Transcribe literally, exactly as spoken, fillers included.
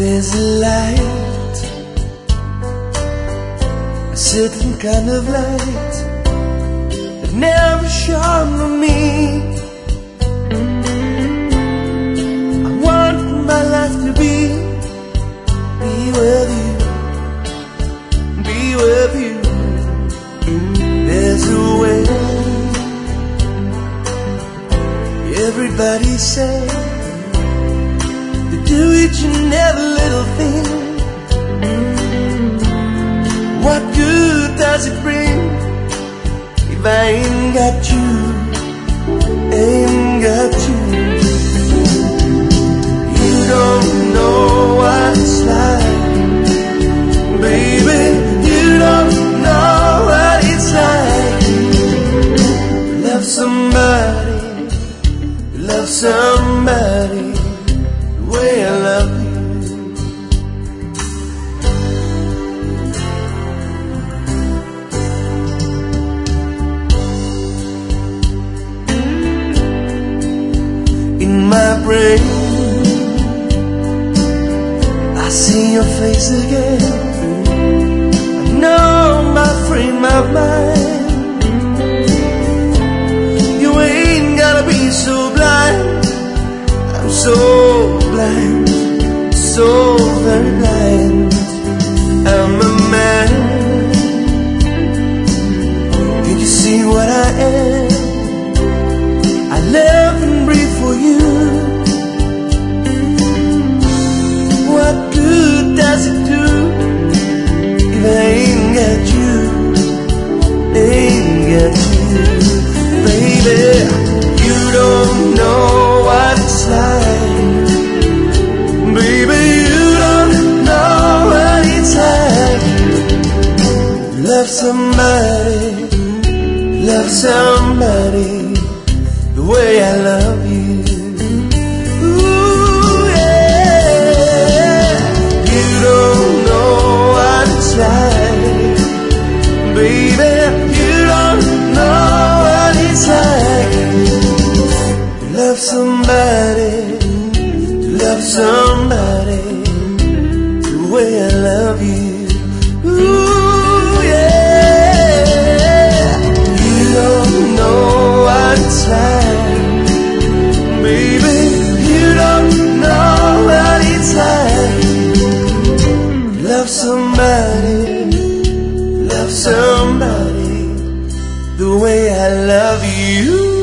There's a light, a certain kind of light that never shone on me. I want my life to be, be with you, be with you. There's a way. Everybody say to do each and every little thing. What good does it bring if I ain't got you, ain't got you? You don't know what it's like, baby. You don't know what it's like. Love somebody, love somebody the way I love you. In my brain, I see your face again. I know my frame of mind. You ain't gotta be so blind. I'm so blind, so very blind. I'm a man. Can you see what I am? I live and breathe for you. What good does it do if I ain't got you, ain't got you, baby? You don't know what it's like, baby. You don't know what it's like. Love somebody, love somebody the way I love you. Ooh, yeah. You don't know what it's like, baby. You don't know what it's like. Love somebody, love somebody the way I love you. Ooh, yeah. You don't know what it's like, baby. You don't know what it's like. Love somebody, love somebody the way I love you.